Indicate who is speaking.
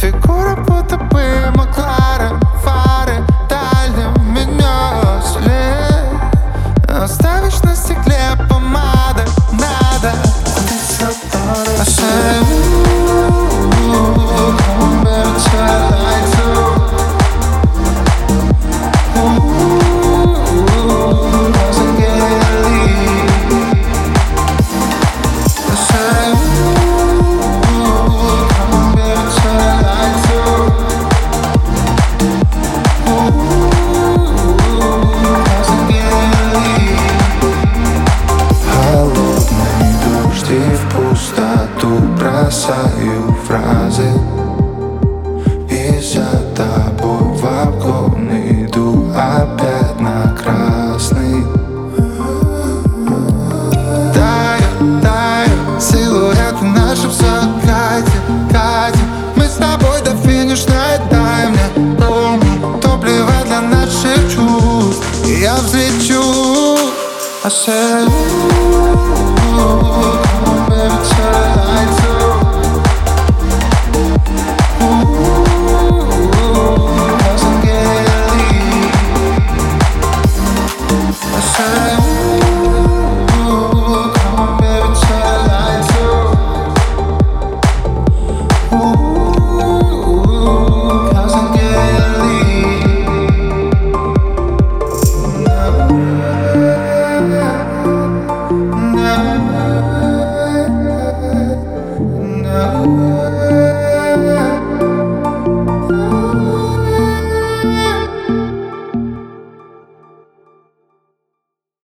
Speaker 1: фигура будто бы Макларен, фары дальним меню след. Оставишь на стекле помадой, надо. I said, ooh, come better tell like so. Doesn't get a lead. I said, ooh, come better tell like so. Doesn't get a lead. Холодные дожди в пустоту бросаю фразы, и за тобой в обгон иду опять на красный. Таю силуэты наши в закате, катим мы с тобой до финишной. Дай мне топливо для наших чувств, и я взлечу. I said,